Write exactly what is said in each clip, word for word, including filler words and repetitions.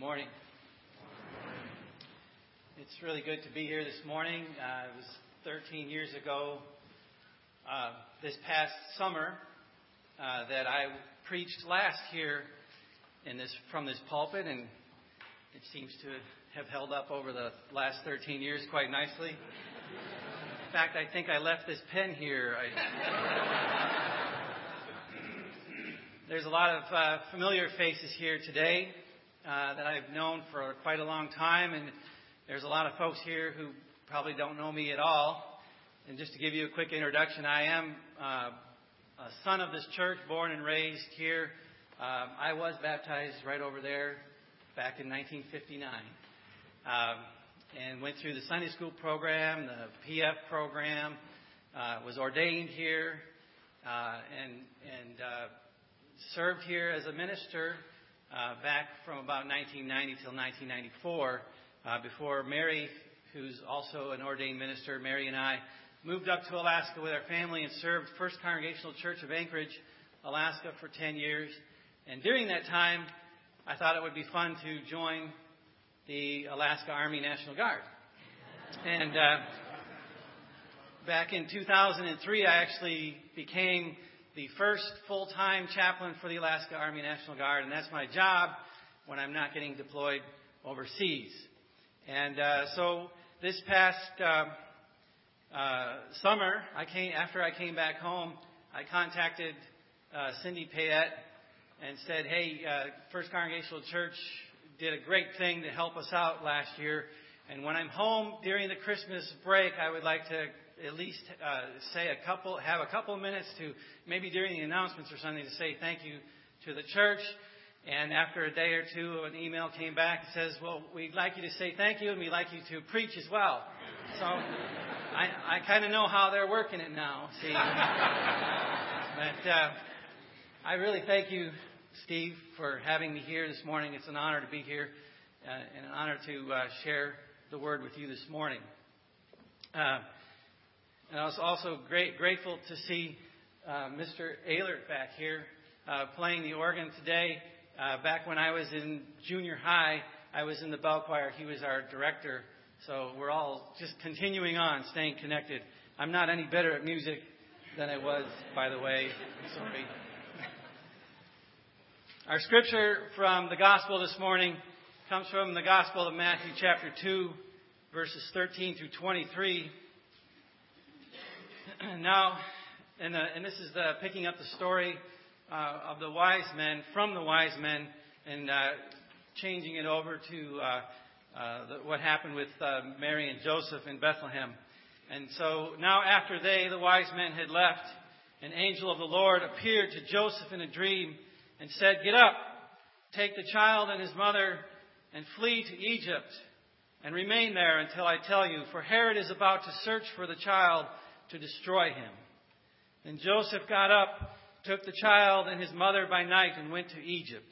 morning. It's really good to be here this morning. Uh, it was thirteen years ago, uh, this past summer, uh, that I preached last here in this from this pulpit, and it seems to have held up over the last thirteen years quite nicely. In fact, I think I left this pen here. I, there's a lot of uh, familiar faces here today uh, that I've known for quite a long time, and there's a lot of folks here who probably don't know me at all. And just to give you a quick introduction, I am uh, a son of this church, born and raised here. Um, I was baptized right over there back in nineteen fifty-nine. Um, and went through the Sunday school program, the P F program, uh, was ordained here, uh, and, and uh, served here as a minister uh, back from about nineteen ninety till nineteen ninety-four, uh, before Mary, who's also an ordained minister, Mary and I moved up to Alaska with our family and served First Congregational Church of Anchorage, Alaska for ten years. And during that time, I thought it would be fun to join the Alaska Army National Guard. And uh, back in two thousand three, I actually became the first full-time chaplain for the Alaska Army National Guard, and that's my job when I'm not getting deployed overseas. And uh, so this past uh, uh, summer, I came after I came back home, I contacted uh, Cindy Payette and said, hey, uh, First Congregational Church did a great thing to help us out last year. And when I'm home during the Christmas break, I would like to at least uh, say a couple, have a couple of minutes to, maybe during the announcements or something, to say thank you to the church. And after a day or two, an email came back and says, well, we'd like you to say thank you, and we'd like you to preach as well. So I, I kind of know how they're working it now, see. But uh, I really thank you, Steve, for having me here this morning. It's an honor to be here uh, and an honor to uh, share the word with you this morning. Uh, and I was also great, grateful to see uh, Mister Ehlert back here uh, playing the organ today. Uh, back when I was in junior high, I was in the bell choir. He was our director. So we're all just continuing on, staying connected. I'm not any better at music than I was, by the way. I'm sorry. Our scripture from the gospel this morning comes from the Gospel of Matthew chapter two, verses thirteen through twenty-three. Now, and, uh, and this is the, picking up the story uh, of the wise men, from the wise men, and uh, changing it over to uh, uh, the, what happened with uh, Mary and Joseph in Bethlehem. And so now after they, the wise men, had left, an angel of the Lord appeared to Joseph in a dream and said, get up, take the child and his mother, and flee to Egypt, and remain there until I tell you, for Herod is about to search for the child to destroy him. Then Joseph got up, took the child and his mother by night, and went to Egypt,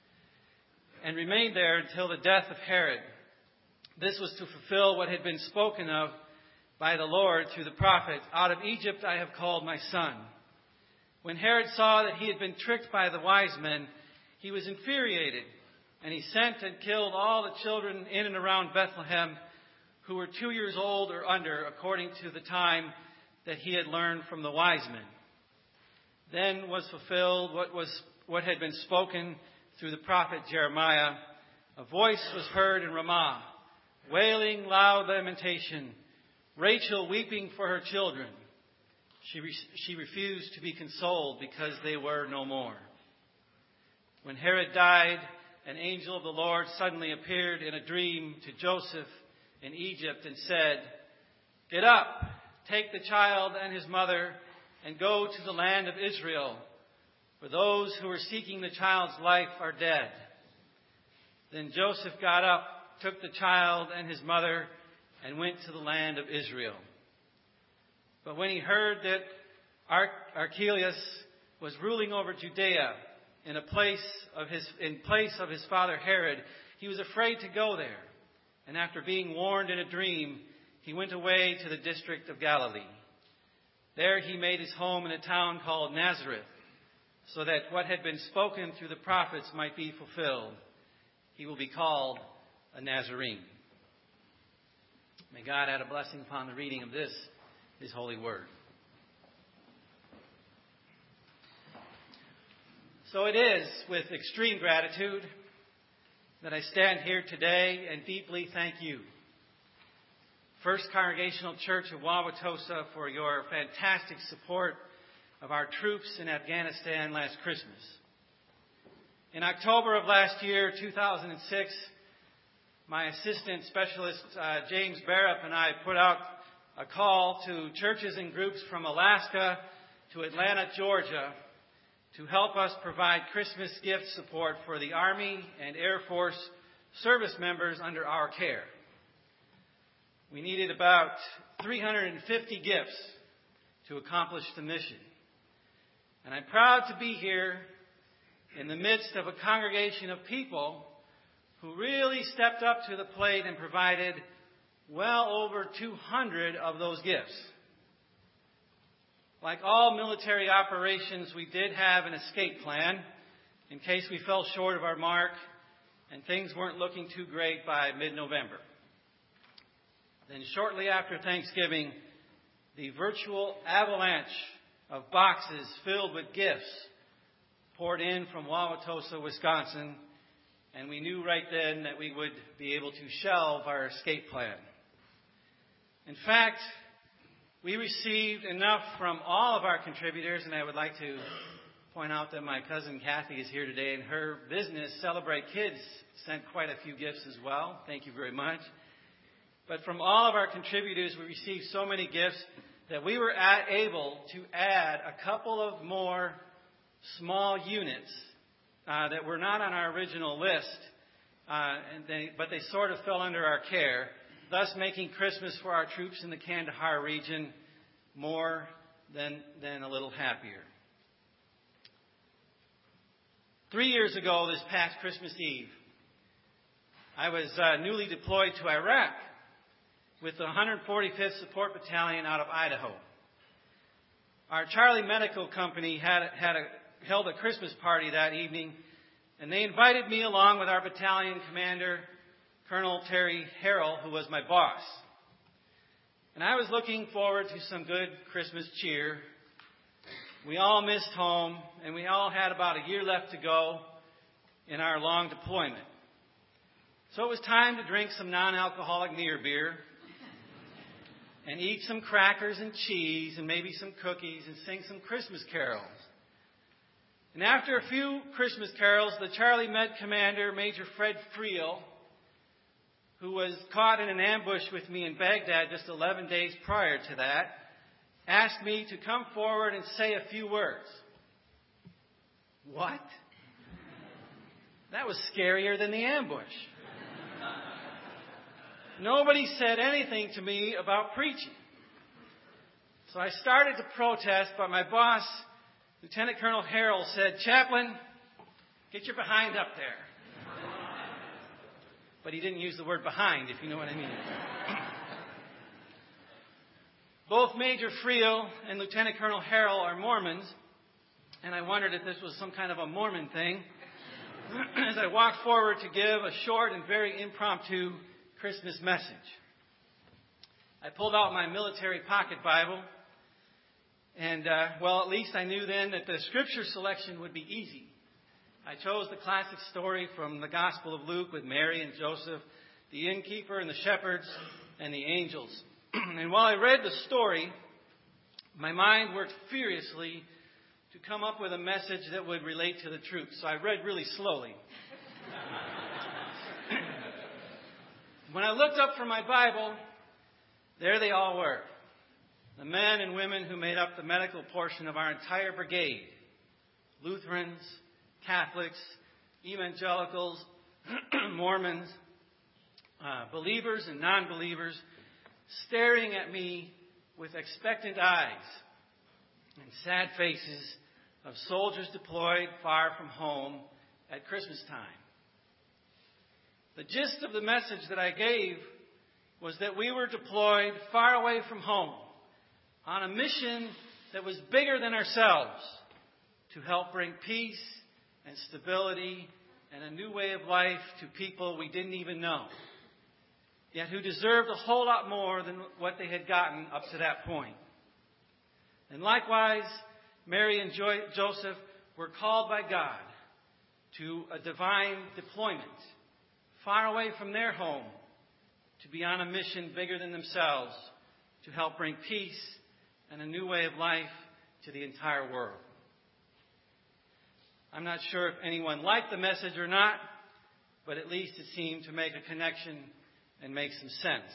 and remained there until the death of Herod. This was to fulfill what had been spoken of by the Lord through the prophet, out of Egypt I have called my son. When Herod saw that he had been tricked by the wise men, he was infuriated, and he sent and killed all the children in and around Bethlehem who were two years old or under, according to the time that he had learned from the wise men. Then was fulfilled what was what had been spoken through the prophet Jeremiah. A voice was heard in Ramah, wailing loud lamentation, Rachel weeping for her children. She, re- she refused to be consoled because they were no more. When Herod died, an angel of the Lord suddenly appeared in a dream to Joseph in Egypt and said, get up, take the child and his mother, and go to the land of Israel, for those who are seeking the child's life are dead. Then Joseph got up, took the child and his mother, and went to the land of Israel. But when he heard that Archelaus was ruling over Judea in a place of his in place of his father Herod, he was afraid to go there. And after being warned in a dream, he went away to the district of Galilee. There he made his home in a town called Nazareth, so that what had been spoken through the prophets might be fulfilled. he will be called a Nazarene. May God add a blessing upon the reading of this, his holy word. So it is with extreme gratitude that I stand here today and deeply thank you, First Congregational Church of Wauwatosa, for your fantastic support of our troops in Afghanistan last Christmas. In October of last year, two thousand six, my assistant specialist, uh, James Barrett, and I put out a call to churches and groups from Alaska to Atlanta, Georgia, to help us provide Christmas gift support for the Army and Air Force service members under our care. We needed about three hundred fifty gifts to accomplish the mission. And I'm proud to be here in the midst of a congregation of people who really stepped up to the plate and provided well over two hundred of those gifts. Like all military operations, we did have an escape plan in case we fell short of our mark and things weren't looking too great by mid-November. Then shortly after Thanksgiving, the virtual avalanche of boxes filled with gifts poured in from Wauwatosa, Wisconsin, and we knew right then that we would be able to shelve our escape plan. In fact, we received enough from all of our contributors, and I would like to point out that my cousin Kathy is here today, and her business, Celebrate Kids, sent quite a few gifts as well. Thank you very much. But from all of our contributors, we received so many gifts that we were at, able to add a couple of more small units uh, that were not on our original list, uh, and they, but they sort of fell under our care, thus making Christmas for our troops in the Kandahar region more than, than a little happier. Three years ago, this past Christmas Eve, I was uh, newly deployed to Iraq with the one hundred forty-fifth Support Battalion out of Idaho. Our Charlie Medical Company had, had a, held a Christmas party that evening, and they invited me along with our battalion commander, Colonel Terry Harrell, who was my boss. And I was looking forward to some good Christmas cheer. We all missed home, and we all had about a year left to go in our long deployment. So it was time to drink some non-alcoholic near beer and eat some crackers and cheese and maybe some cookies and sing some Christmas carols. And after a few Christmas carols, the Charlie Med commander, Major Fred Friel, who was caught in an ambush with me in Baghdad just eleven days prior to that, asked me to come forward and say a few words. What? That was scarier than the ambush. Nobody said anything to me about preaching. So I started to protest, but my boss, Lieutenant Colonel Harrell, said, "Chaplain, get your behind up there." But he didn't use the word behind, if you know what I mean. Both Major Friel and Lieutenant Colonel Harrell are Mormons, and I wondered if this was some kind of a Mormon thing as I walked forward to give a short and very impromptu Christmas message. I pulled out my military pocket Bible, and, uh, well, at least I knew then that the scripture selection would be easy. I chose the classic story from the Gospel of Luke with Mary and Joseph, the innkeeper and the shepherds and the angels. And while I read the story, my mind worked furiously to come up with a message that would relate to the troops. So I read really slowly. When I looked up from my Bible, there they all were. The men and women who made up the medical portion of our entire brigade. Lutherans, Catholics, evangelicals, Mormons, uh, believers and non-believers, staring at me with expectant eyes and sad faces of soldiers deployed far from home at Christmas time. The gist of the message that I gave was that we were deployed far away from home on a mission that was bigger than ourselves to help bring peace and stability and a new way of life to people we didn't even know, yet who deserved a whole lot more than what they had gotten up to that point. And likewise, Mary and jo- Joseph were called by God to a divine deployment, far away from their home, to be on a mission bigger than themselves, to help bring peace and a new way of life to the entire world. I'm not sure if anyone liked the message or not, but at least it seemed to make a connection and make some sense.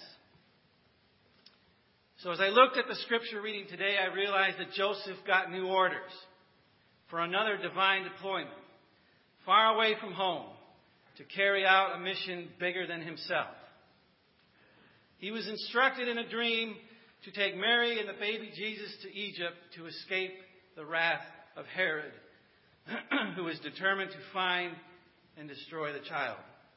So as I looked at the scripture reading today, I realized that Joseph got new orders for another divine deployment, far away from home, to carry out a mission bigger than himself. He was instructed in a dream to take Mary and the baby Jesus to Egypt to escape the wrath of Herod, who was determined to find and destroy the child.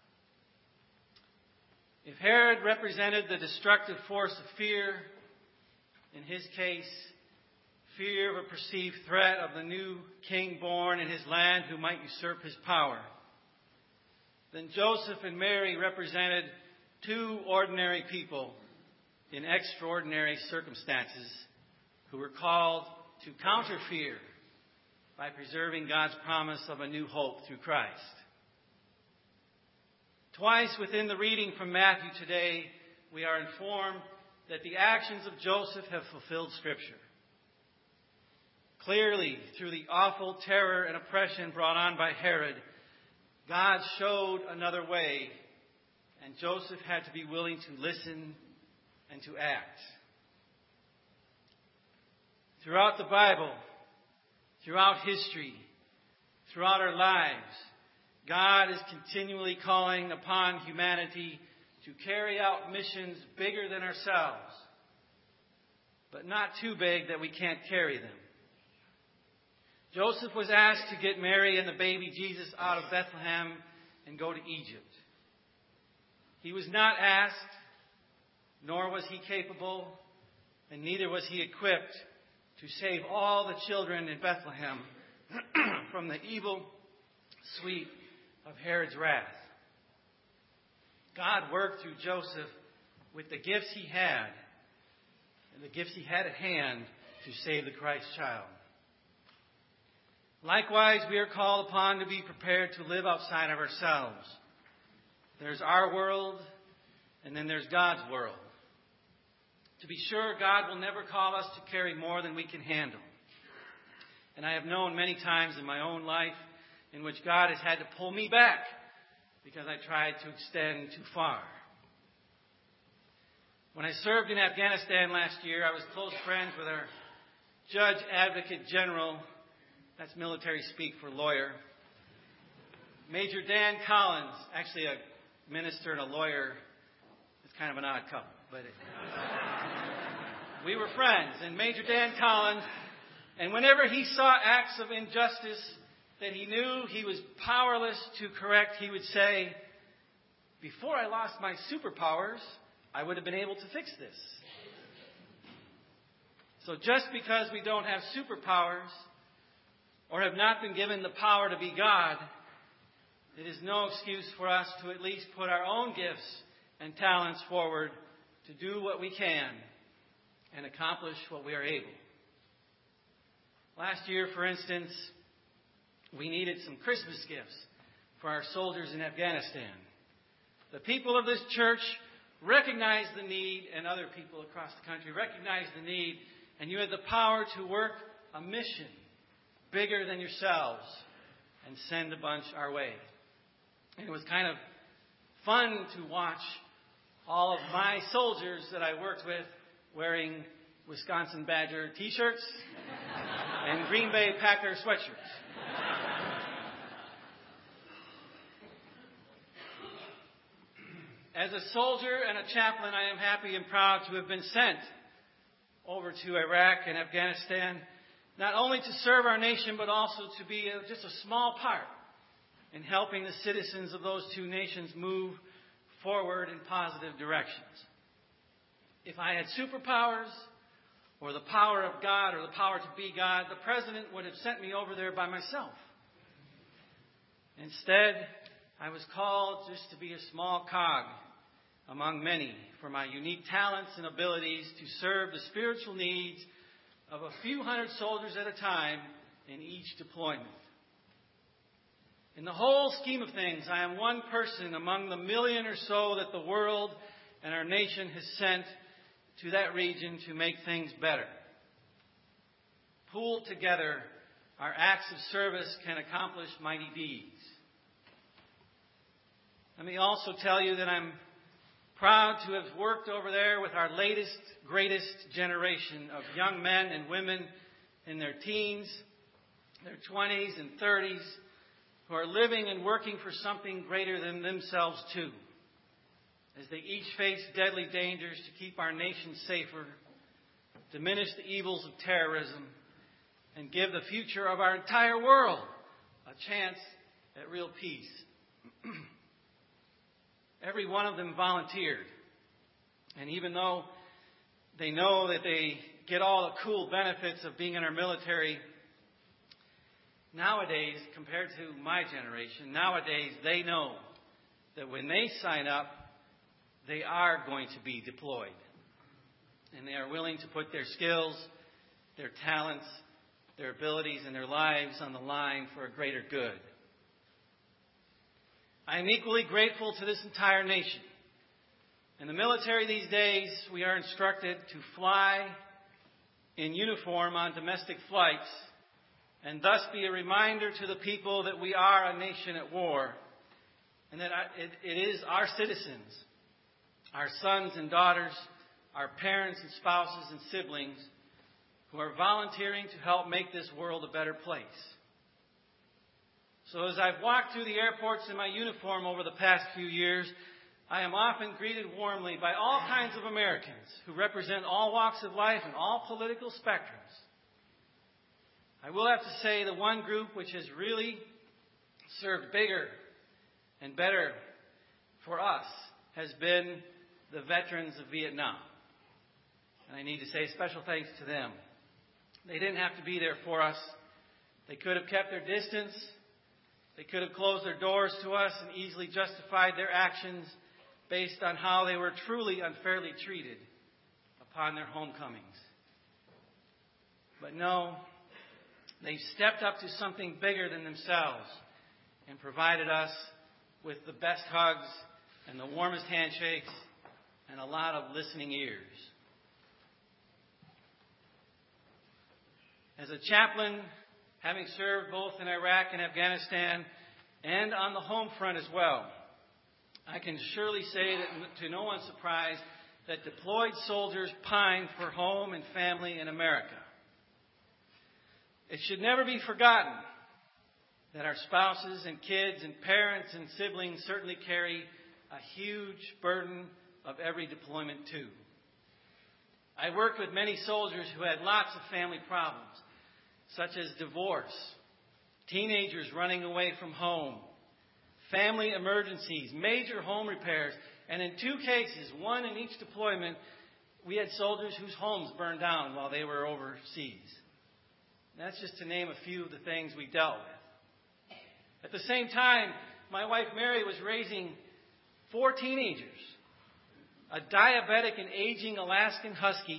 If Herod represented the destructive force of fear, in his case, fear of a perceived threat of the new king born in his land who might usurp his power, then Joseph and Mary represented two ordinary people in extraordinary circumstances who were called to counter fear by preserving God's promise of a new hope through Christ. Twice within the reading from Matthew today, we are informed that the actions of Joseph have fulfilled Scripture. Clearly, through the awful terror and oppression brought on by Herod, God showed another way, and Joseph had to be willing to listen and to act. Throughout the Bible, throughout history, throughout our lives, God is continually calling upon humanity to carry out missions bigger than ourselves, but not too big that we can't carry them. Joseph was asked to get Mary and the baby Jesus out of Bethlehem and go to Egypt. He was not asked, nor was he capable, and neither was he equipped to save all the children in Bethlehem from the evil sweep of Herod's wrath. God worked through Joseph with the gifts he had and the gifts he had at hand to save the Christ child. Likewise, we are called upon to be prepared to live outside of ourselves. There's our world, and then there's God's world. To be sure, God will never call us to carry more than we can handle. And I have known many times in my own life in which God has had to pull me back because I tried to extend too far. When I served in Afghanistan last year, I was close friends with our Judge Advocate General, that's military speak for lawyer, Major Dan Collins, actually a minister and a lawyer. It's kind of an odd couple, but it, we were friends. And Major Dan Collins, and whenever he saw acts of injustice that he knew he was powerless to correct, he would say, before I lost my superpowers, I would have been able to fix this. So just because we don't have superpowers or have not been given the power to be God, it is no excuse for us to at least put our own gifts and talents forward to do what we can and accomplish what we are able. Last year, for instance, we needed some Christmas gifts for our soldiers in Afghanistan. The people of this church recognize the need, and other people across the country recognize the need, and you had the power to work a mission bigger than yourselves and send a bunch our way. And it was kind of fun to watch all of my soldiers that I worked with wearing Wisconsin Badger t-shirts and Green Bay Packer sweatshirts. As a soldier and a chaplain, I am happy and proud to have been sent over to Iraq and Afghanistan, not only to serve our nation, but also to be a, just a small part in helping the citizens of those two nations move forward in positive directions. If I had superpowers or the power of God or the power to be God, the president would have sent me over there by myself. Instead, I was called just to be a small cog among many for my unique talents and abilities to serve the spiritual needs of a few hundred soldiers at a time in each deployment. In the whole scheme of things, I am one person among the million or so that the world and our nation has sent to that region to make things better. Pooled together, our acts of service can accomplish mighty deeds. Let me also tell you that I'm proud to have worked over there with our latest, greatest generation of young men and women in their teens, their twenties and thirties, who are living and working for something greater than themselves too, as they each face deadly dangers to keep our nation safer, diminish the evils of terrorism, and give the future of our entire world a chance at real peace. Every one of them volunteered. And even though they know that they get all the cool benefits of being in our military, nowadays, compared to my generation, nowadays they know that when they sign up, they are going to be deployed. And they are willing to put their skills, their talents, their abilities, and their lives on the line for a greater good. I am equally grateful to this entire nation. In the military these days, we are instructed to fly in uniform on domestic flights and thus be a reminder to the people that we are a nation at war and that it is our citizens, our sons and daughters, our parents and spouses and siblings who are volunteering to help make this world a better place. So as I've walked through the airports in my uniform over the past few years, I am often greeted warmly by all kinds of Americans who represent all walks of life and all political spectrums. I will have to say the one group which has really served bigger and better for us has been the veterans of Vietnam. And I need to say special thanks to them. They didn't have to be there for us. They could have kept their distance. They could have closed their doors to us and easily justified their actions based on how they were truly unfairly treated upon their homecomings. But no, they stepped up to something bigger than themselves and provided us with the best hugs and the warmest handshakes and a lot of listening ears. As a chaplain, having served both in Iraq and Afghanistan and on the home front as well, I can surely say that to no one's surprise that deployed soldiers pine for home and family in America. It should never be forgotten that our spouses and kids and parents and siblings certainly carry a huge burden of every deployment too. I worked with many soldiers who had lots of family problems, such as divorce, teenagers running away from home, family emergencies, major home repairs, and in two cases, one in each deployment, we had soldiers whose homes burned down while they were overseas. That's just to name a few of the things we dealt with. At the same time, my wife Mary was raising four teenagers, a diabetic and aging Alaskan Husky,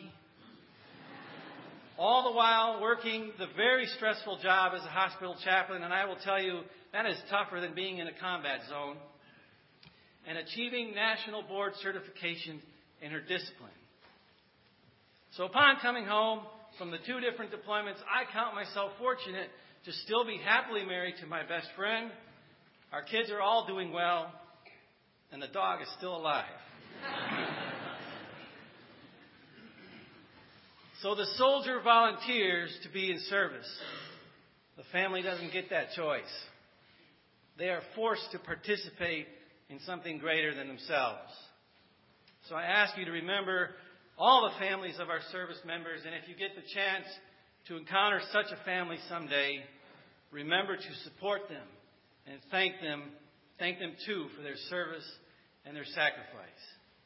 all the while working the very stressful job as a hospital chaplain, and I will tell you, that is tougher than being in a combat zone, and achieving national board certification in her discipline. So upon coming home from the two different deployments, I count myself fortunate to still be happily married to my best friend. Our kids are all doing well, and the dog is still alive. So the soldier volunteers to be in service. The family doesn't get that choice. They are forced to participate in something greater than themselves. So I ask you to remember all the families of our service members, and if you get the chance to encounter such a family someday, remember to support them and thank them, thank them too for their service and their sacrifice.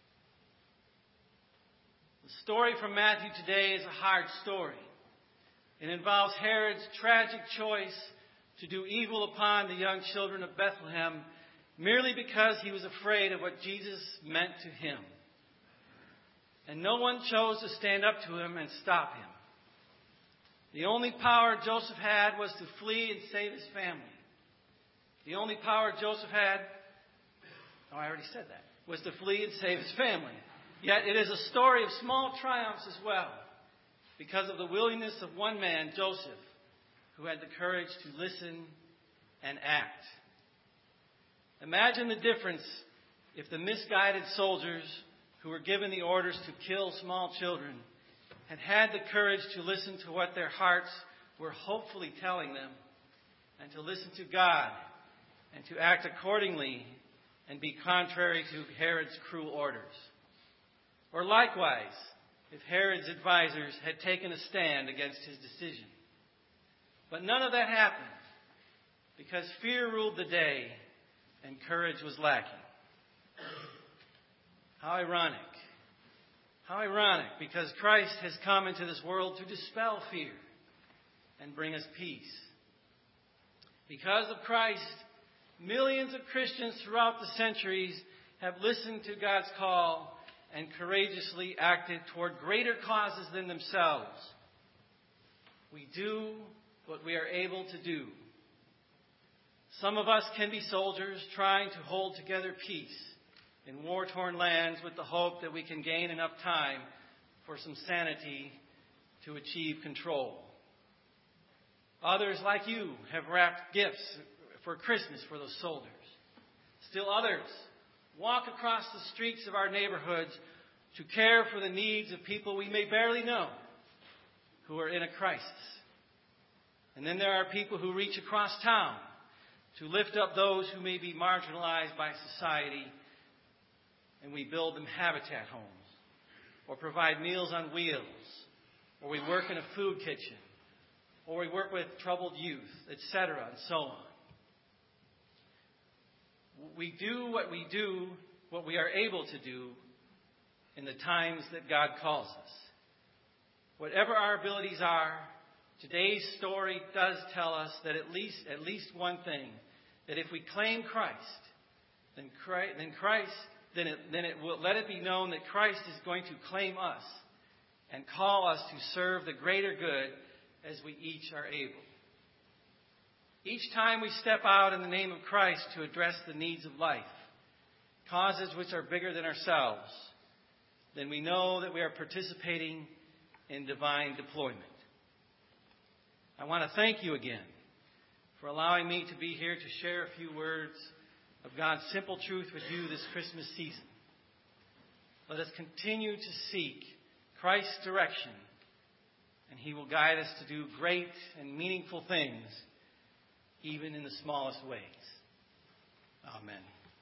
The story from Matthew today is a hard story. It involves Herod's tragic choice to do evil upon the young children of Bethlehem merely because he was afraid of what Jesus meant to him. And no one chose to stand up to him and stop him. The only power Joseph had was to flee and save his family. The only power Joseph had, oh, I already said that, was to flee and save his family. Yet it is a story of small triumphs as well, because of the willingness of one man, Joseph, who had the courage to listen and act. Imagine the difference if the misguided soldiers who were given the orders to kill small children had had the courage to listen to what their hearts were hopefully telling them, and to listen to God, and to act accordingly and be contrary to Herod's cruel orders. Or likewise, if Herod's advisors had taken a stand against his decision. But none of that happened, because fear ruled the day and courage was lacking. How ironic. How ironic, because Christ has come into this world to dispel fear and bring us peace. Because of Christ, millions of Christians throughout the centuries have listened to God's call and courageously acted toward greater causes than themselves. We do what we are able to do. Some of us can be soldiers trying to hold together peace in war-torn lands with the hope that we can gain enough time for some sanity to achieve control. Others, like you, have wrapped gifts for Christmas for those soldiers. Still others walk across the streets of our neighborhoods to care for the needs of people we may barely know who are in a crisis. And then there are people who reach across town to lift up those who may be marginalized by society, and we build them habitat homes, or provide meals on wheels, or we work in a food kitchen, or we work with troubled youth, et cetera, and so on. We do what we do, what we are able to do in the times that God calls us. Whatever our abilities are, today's story does tell us that at least at least one thing, that if we claim Christ, then Christ, then Christ, then it, then it will let it be known that Christ is going to claim us and call us to serve the greater good as we each are able. Each time we step out in the name of Christ to address the needs of life, causes which are bigger than ourselves, then we know that we are participating in divine deployment. I want to thank you again for allowing me to be here to share a few words of God's simple truth with you this Christmas season. Let us continue to seek Christ's direction, and He will guide us to do great and meaningful things, even in the smallest ways. Amen.